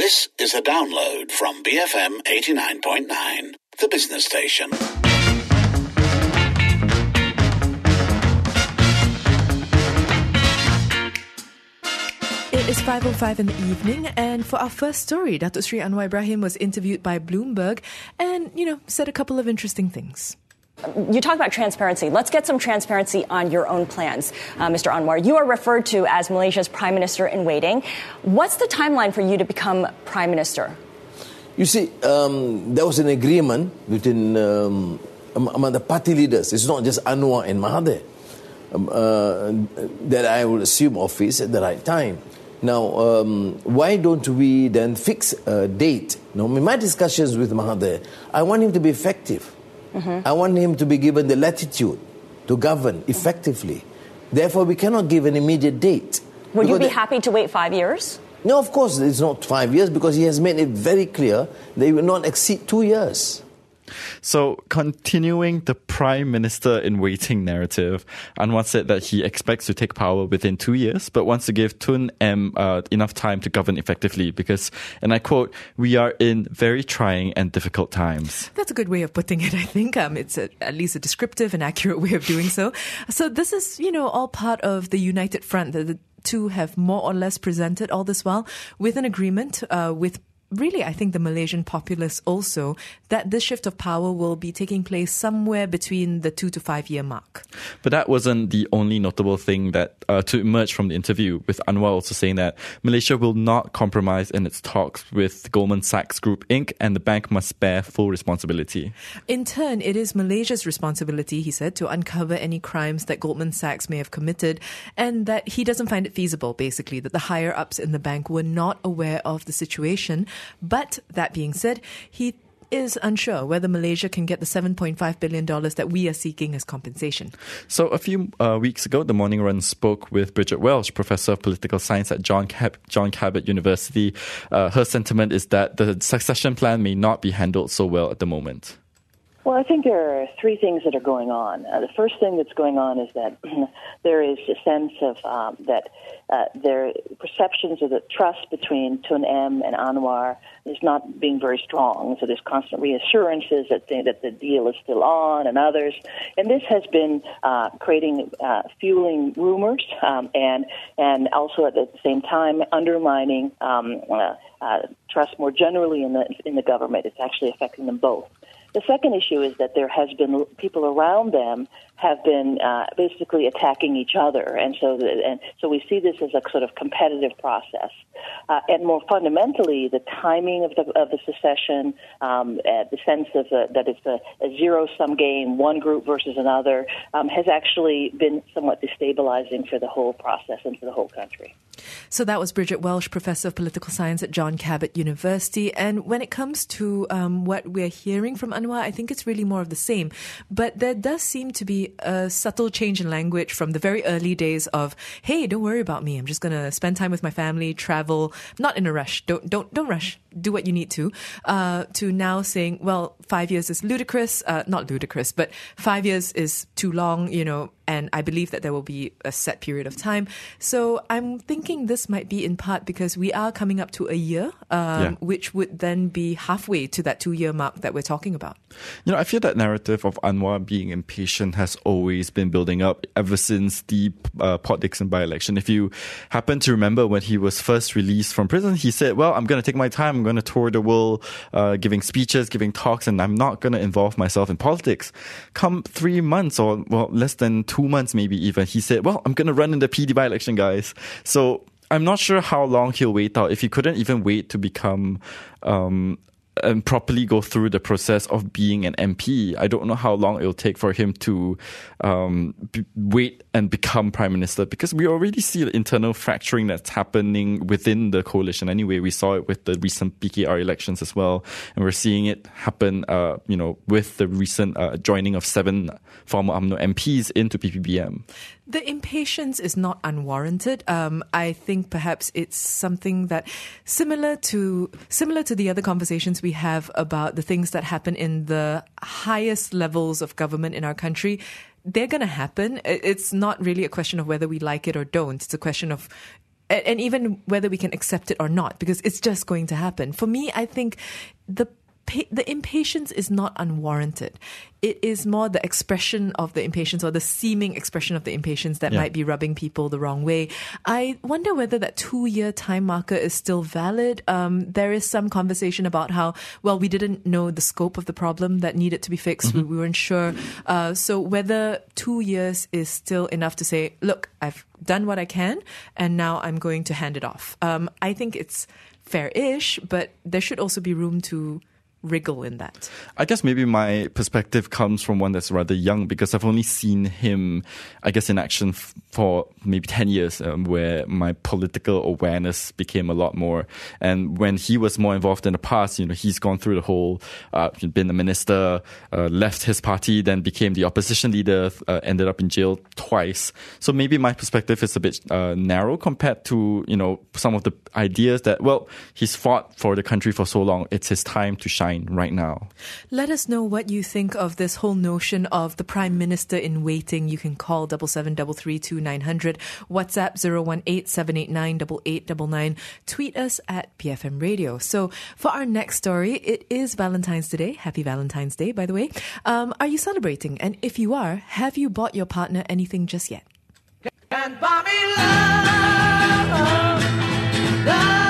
This is a download from BFM 89.9, the business station. It is 5:05 in the evening, and for our first story, Datuk Sri Anwar Ibrahim was interviewed by Bloomberg and, said a couple of interesting things. You talk about transparency. Let's get some transparency on your own plans, Mr. Anwar. You are referred to as Malaysia's Prime Minister in waiting. What's the timeline for you to become Prime Minister? You see, there was an agreement between among the party leaders. It's not just Anwar and Mahathir that I will assume office at the right time. Now, why don't we then fix a date? In my discussions with Mahathir, I want him to be effective. I want him to be given the latitude to govern effectively. Therefore, we cannot give an immediate date. Would you be happy to wait 5 years? No, of course, it's not 5 years because he has made it very clear that he will not exceed 2 years. So, continuing the Prime Minister in waiting narrative, Anwar said that he expects to take power within 2 years, but wants to give Tun M enough time to govern effectively because, and I quote, "We are in very trying and difficult times." That's a good way of putting it, I think. It's at least a descriptive and accurate way of doing so. So this is, all part of the united front that the two have more or less presented all this while with an agreement with really, I think the Malaysian populace also, that this shift of power will be taking place somewhere between the 2 to 5 year mark. But that wasn't the only notable thing that to emerge from the interview, with Anwar also saying that Malaysia will not compromise in its talks with Goldman Sachs Group Inc. and the bank must bear full responsibility. In turn, it is Malaysia's responsibility, he said, to uncover any crimes that Goldman Sachs may have committed, and that he doesn't find it feasible, basically, that the higher-ups in the bank were not aware of the situation. But that being said, he is unsure whether Malaysia can get the $7.5 billion that we are seeking as compensation. So a few weeks ago, the Morning Run spoke with Bridget Welsh, Professor of Political Science at John Cabot University. Her sentiment is that the succession plan may not be handled so well at the moment. Well, I think there are three things that are going on. The first thing that's going on is that there is a sense of that their perceptions of the trust between Tun M and Anwar is not being very strong. So there's constant reassurances that the deal is still on and others. And this has been fueling rumors and also at the same time undermining trust more generally in the government. It's actually affecting them both. The second issue is that there has been people around them have been basically attacking each other, and so we see this as a sort of competitive process. And more fundamentally, the timing of the secession, the sense of that it's a zero-sum game, one group versus another, has actually been somewhat destabilizing for the whole process and for the whole country. So that was Bridget Welsh, Professor of Political Science at John Cabot University. And when it comes to what we're hearing from Anwar, I think it's really more of the same. But there does seem to be a subtle change in language from the very early days of, hey, don't worry about me. I'm just going to spend time with my family, travel, not in a rush. Don't rush. Do what you need to now saying, well, 5 years is ludicrous. Not ludicrous, but 5 years is too long, and I believe that there will be a set period of time. So I'm thinking this might be in part because we are coming up to a year, which would then be halfway to that 2 year mark that we're talking about. I feel that narrative of Anwar being impatient has always been building up ever since the Port Dickson by-election. If you happen to remember when he was first released from prison, he said, well, I'm going to take my time. I'm going to tour the world, giving speeches, giving talks, and I'm not going to involve myself in politics. Come 3 months or, less than 2 months maybe even, he said, well, I'm going to run in the PD by-election, guys. So I'm not sure how long he'll wait out. If he couldn't even wait to become and properly go through the process of being an MP, I don't know how long it'll take for him to wait and become Prime Minister, because we already see the internal fracturing that's happening within the coalition. Anyway, we saw it with the recent PKR elections as well, and we're seeing it happen, with the recent joining of 7 former UMNO MPs into PPBM. The impatience is not unwarranted. I think perhaps it's something that similar to the other conversations we have about the things that happen in the highest levels of government in our country. They're going to happen. It's not really a question of whether we like it or don't. It's a question of and even whether we can accept it or not, because it's just going to happen. For me, I think the impatience is not unwarranted. It is more the expression of the impatience, or the seeming expression of the impatience, that might be rubbing people the wrong way. I wonder whether that 2-year time marker is still valid. There is some conversation about how, well, we didn't know the scope of the problem that needed to be fixed. We weren't sure. So whether 2 years is still enough to say, look, I've done what I can, and now I'm going to hand it off. I think it's fair-ish, but there should also be room to wriggle in that. I guess maybe my perspective comes from one that's rather young, because I've only seen him, I guess, in action for maybe 10 years, where my political awareness became a lot more. And when he was more involved in the past, he's gone through the whole, been a minister, left his party, then became the opposition leader, ended up in jail twice. So maybe my perspective is a bit narrow compared to, some of the ideas that, well, he's fought for the country for so long. It's his time to shine right now. Let us know what you think of this whole notion of the Prime Minister in waiting. You can call 77332900, WhatsApp 018-789-8899, tweet us at BFM Radio. So for our next story, it is Valentine's Day. Happy Valentine's Day, by the way. Are you celebrating? And if you are, have you bought your partner anything just yet? And buy me love, love.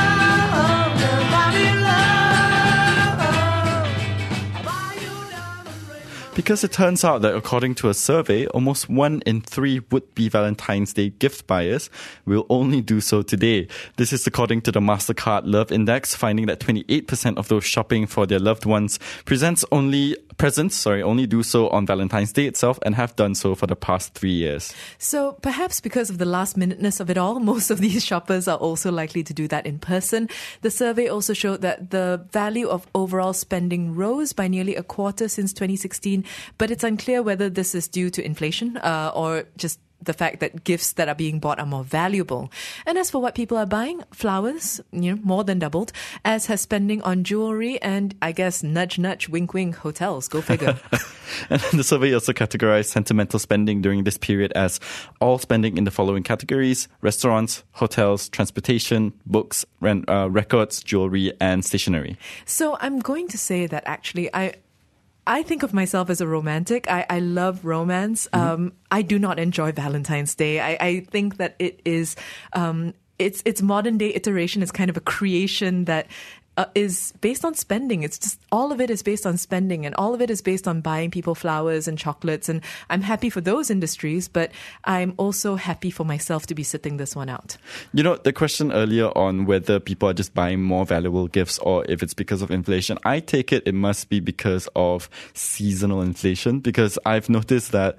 Because it turns out that according to a survey, almost 1 in 3 would-be Valentine's Day gift buyers will only do so today. This is according to the MasterCard Love Index, finding that 28% of those shopping for their loved ones only do so on Valentine's Day itself, and have done so for the past 3 years. So perhaps because of the last-minuteness of it all, most of these shoppers are also likely to do that in person. The survey also showed that the value of overall spending rose by nearly a quarter since 2016, but it's unclear whether this is due to inflation or just the fact that gifts that are being bought are more valuable. And as for what people are buying, flowers, more than doubled, as has spending on jewelry and, I guess, nudge, nudge, wink, wink, hotels. Go figure. And the survey also categorized sentimental spending during this period as all spending in the following categories: restaurants, hotels, transportation, books, records, jewelry, and stationery. So I'm going to say that actually I think of myself as a romantic. I love romance. I do not enjoy Valentine's Day. I think that it is, its modern day iteration is kind of a creation that is based on spending. It's just, all of it is based on spending, and all of it is based on buying people flowers and chocolates. And I'm happy for those industries, but I'm also happy for myself to be sitting this one out. The question earlier on whether people are just buying more valuable gifts or if it's because of inflation, I take it must be because of seasonal inflation, because I've noticed that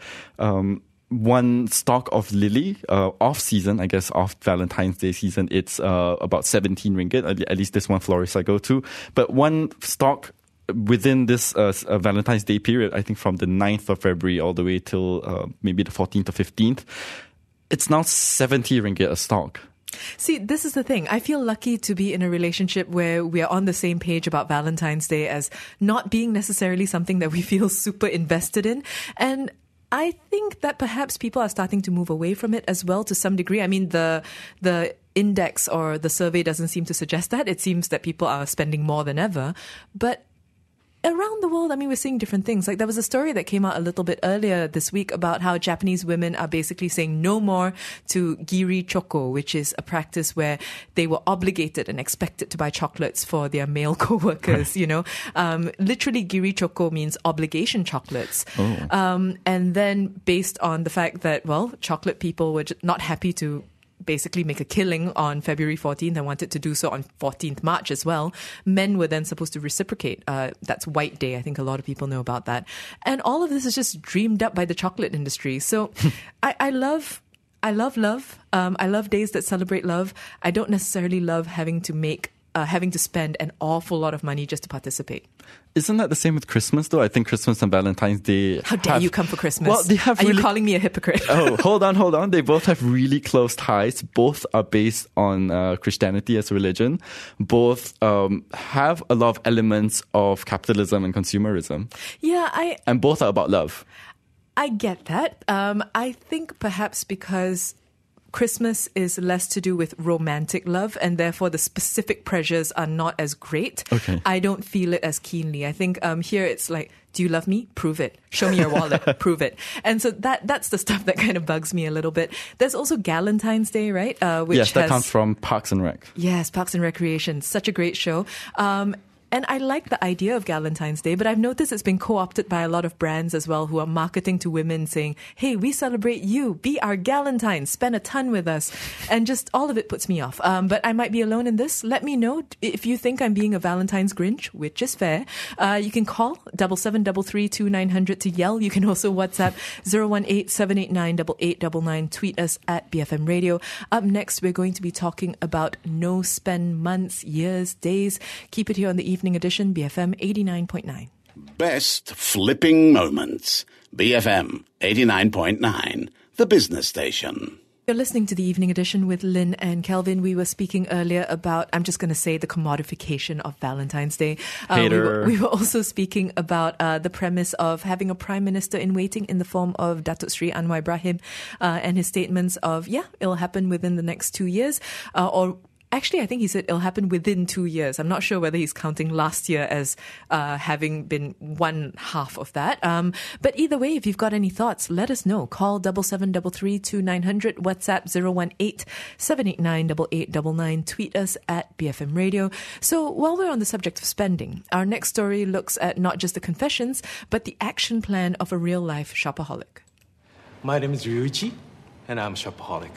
one stock of lily, off season, I guess off Valentine's Day season, it's about 17 ringgit, at least this one florist I go to. But one stock within this Valentine's Day period, I think from the 9th of February all the way till maybe the 14th or 15th, it's now 70 ringgit a stock. See, this is the thing. I feel lucky to be in a relationship where we are on the same page about Valentine's Day as not being necessarily something that we feel super invested in. And I think that perhaps people are starting to move away from it as well to some degree. I mean, the index or the survey doesn't seem to suggest that. It seems that people are spending more than ever. But around the world, I mean, we're seeing different things. Like there was a story that came out a little bit earlier this week about how Japanese women are basically saying no more to giri choko, which is a practice where they were obligated and expected to buy chocolates for their male co-workers, Literally, giri choko means obligation chocolates. Oh. And then based on the fact that, well, chocolate people were not happy to basically make a killing on February 14th and wanted to do so on 14th March as well. Men were then supposed to reciprocate. That's White Day. I think a lot of people know about that. And all of this is just dreamed up by the chocolate industry. So I love love. I love days that celebrate love. I don't necessarily love having to spend an awful lot of money just to participate. Isn't that the same with Christmas, though? I think Christmas and Valentine's Day... How dare you come for Christmas? Well, they have Are you calling me a hypocrite? Oh, hold on. They both have really close ties. Both are based on Christianity as a religion. Both have a lot of elements of capitalism and consumerism. Yeah, And both are about love. I get that. I think perhaps because Christmas is less to do with romantic love, and therefore the specific pressures are not as great. Okay. I don't feel it as keenly. I think here it's like, do you love me? Prove it. Show me your wallet. Prove it. And so that's the stuff that kind of bugs me a little bit. There's also Galentine's Day, right? Which yes, that comes from Parks and Rec. Yes, Parks and Recreation. Such a great show. And I like the idea of Galentine's Day, but I've noticed it's been co-opted by a lot of brands as well who are marketing to women saying, hey, we celebrate you. Be our Galentine. Spend a ton with us. And just all of it puts me off. But I might be alone in this. Let me know if you think I'm being a Valentine's Grinch, which is fair. You can call 77332900 to yell. You can also WhatsApp 018-789-8899. Tweet us at BFM Radio. Up next, we're going to be talking about no-spend months, years, days. Keep it here on the Evening Edition, BFM 89.9. Best flipping moments. BFM 89.9, the business station. You're listening to the Evening Edition with Lynn and Kelvin. We were speaking earlier about, I'm just going to say, the commodification of Valentine's Day. We were also speaking about the premise of having a prime minister in waiting in the form of Datuk Sri Anwar Ibrahim and his statements of, it'll happen within the next 2 years, Actually, I think he said it'll happen within 2 years. I'm not sure whether he's counting last year as having been one half of that. But either way, if you've got any thoughts, let us know. Call 77332900, WhatsApp 018-789-8899. Tweet us at BFM Radio. So while we're on the subject of spending, our next story looks at not just the confessions, but the action plan of a real-life shopaholic. My name is Ryuichi, and I'm a shopaholic.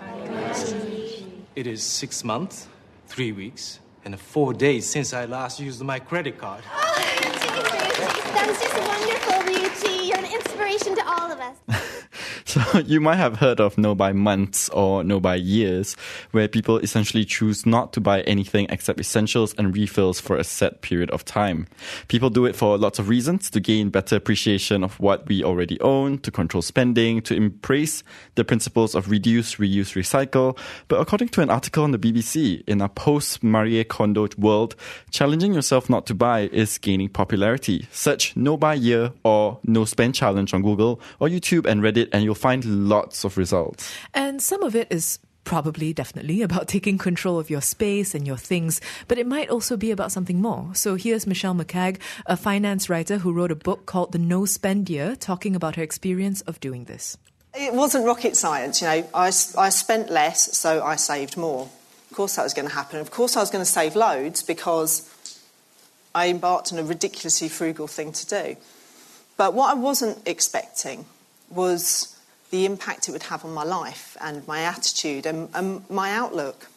It is 6 months, 3 weeks, and 4 days since I last used my credit card. Oh, that is just wonderful, Ryuichi. You're an inspiration to all of us. So you might have heard of no buy months or no buy years, where people essentially choose not to buy anything except essentials and refills for a set period of time. People do it for lots of reasons: to gain better appreciation of what we already own, to control spending, to embrace the principles of reduce, reuse, recycle. But according to an article on the BBC, in a post-Marie Kondo world, challenging yourself not to buy is gaining popularity. Search no buy year or no spend challenge on Google or YouTube and Reddit, and you'll find lots of results. And some of it is definitely about taking control of your space and your things, but it might also be about something more. So here's Michelle McCagg, a finance writer who wrote a book called The No Spend Year, talking about her experience of doing this. It wasn't rocket science, I spent less, so I saved more. Of course that was going to happen. Of course I was going to save loads because I embarked on a ridiculously frugal thing to do. But what I wasn't expecting was the impact it would have on my life and my attitude and my outlook.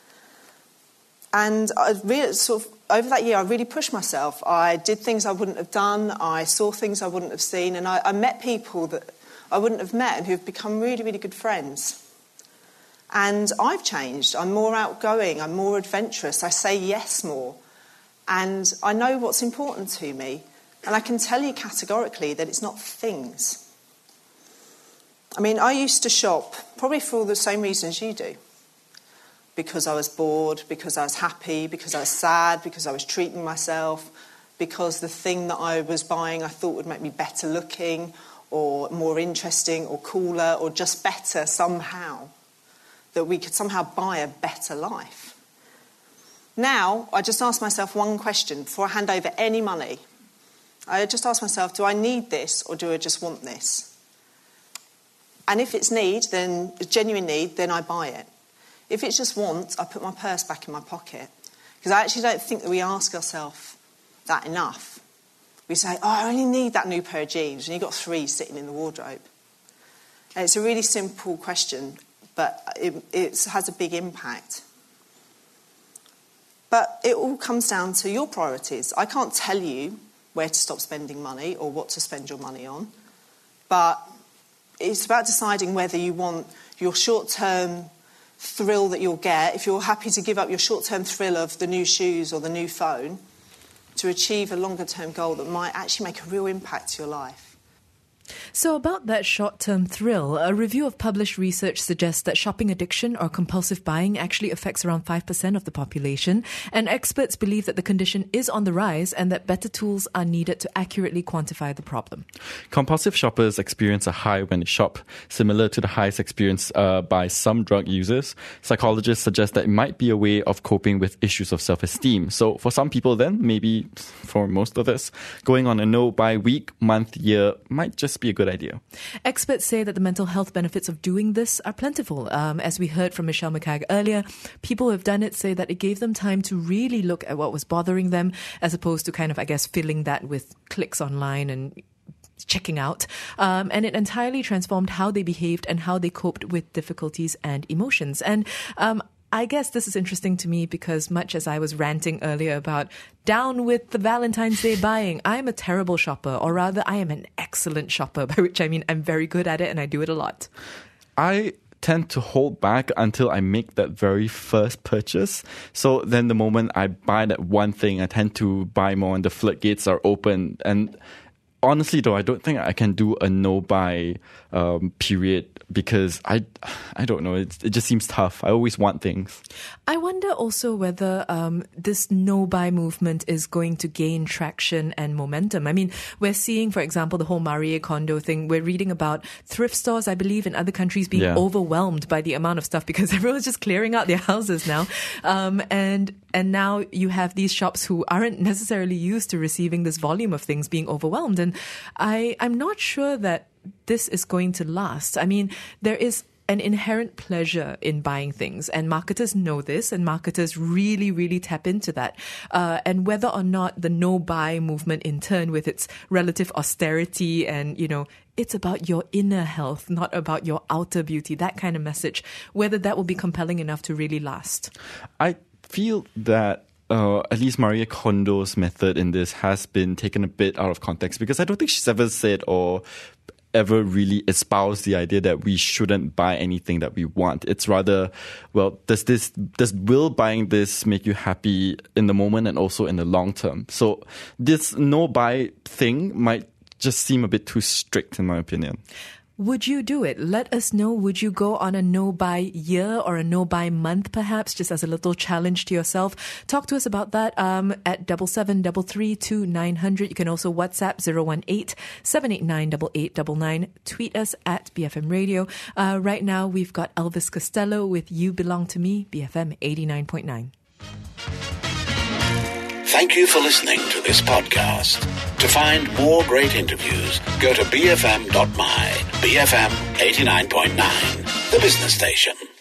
And I really, over that year, I really pushed myself. I did things I wouldn't have done. I saw things I wouldn't have seen. And I met people that I wouldn't have met and who've become really, really good friends. And I've changed. I'm more outgoing. I'm more adventurous. I say yes more. And I know what's important to me. And I can tell you categorically that it's not things. I mean, I used to shop probably for all the same reasons you do. Because I was bored, because I was happy, because I was sad, because I was treating myself, because the thing that I was buying I thought would make me better looking or more interesting or cooler or just better somehow. That we could somehow buy a better life. Now, I just ask myself one question before I hand over any money. I just ask myself, do I need this or do I just want this? And if it's need, then a genuine need, then I buy it. If it's just want, I put my purse back in my pocket. Because I actually don't think that we ask ourselves that enough. We say, I only need that new pair of jeans, and you've got 3 sitting in the wardrobe. And it's a really simple question, but it has a big impact. But it all comes down to your priorities. I can't tell you where to stop spending money or what to spend your money on, but it's about deciding whether you want your short-term thrill that you'll get, if you're happy to give up your short-term thrill of the new shoes or the new phone, to achieve a longer-term goal that might actually make a real impact to your life. So about that short-term thrill, a review of published research suggests that shopping addiction or compulsive buying actually affects around 5% of the population, and experts believe that the condition is on the rise and that better tools are needed to accurately quantify the problem. Compulsive shoppers experience a high when they shop, similar to the highs experienced by some drug users. Psychologists suggest that it might be a way of coping with issues of self-esteem. So for some people then, maybe for most of us, going on a no-buy week, month, year might just be a good idea. Experts say that the mental health benefits of doing this are plentiful. As we heard from Michelle McCagg earlier, people who have done it say that it gave them time to really look at what was bothering them, as opposed to kind of, I guess, filling that with clicks online and checking out. And it entirely transformed how they behaved and how they coped with difficulties and emotions. And I guess this is interesting to me because much as I was ranting earlier about down with the Valentine's Day buying, I'm a terrible shopper, or rather I am an excellent shopper, by which I mean I'm very good at it and I do it a lot. I tend to hold back until I make that very first purchase. So then the moment I buy that one thing, I tend to buy more and the floodgates are open. And honestly, though, I don't think I can do a no-buy period because I don't know, it just seems tough. I always want things. I wonder also whether this no-buy movement is going to gain traction and momentum. I mean, we're seeing, for example, the whole Marie Kondo thing. We're reading about thrift stores, I believe, in other countries being overwhelmed by the amount of stuff because everyone's just clearing out their houses now. And now you have these shops who aren't necessarily used to receiving this volume of things being overwhelmed. And I'm not sure that this is going to last. I mean, there is an inherent pleasure in buying things, and marketers know this, and marketers really, really tap into that. And whether or not the no-buy movement in turn with its relative austerity and, you know, it's about your inner health, not about your outer beauty, that kind of message, whether that will be compelling enough to really last. I feel that at least Marie Kondo's method in this has been taken a bit out of context because I don't think she's ever said or ever really espoused the idea that we shouldn't buy anything that we want. It's rather, well, does will buying this make you happy in the moment and also in the long term? So this no-buy thing might just seem a bit too strict in my opinion. Would you do it? Let us know. Would you go on a no-buy year or a no-buy month, perhaps, just as a little challenge to yourself? Talk to us about that at 77332900. You can also WhatsApp 018-789-8899. Tweet us at BFM Radio. Right now, we've got Elvis Costello with You Belong to Me, BFM 89.9. Thank you for listening to this podcast. To find more great interviews, go to bfm.my, BFM 89.9, the business station.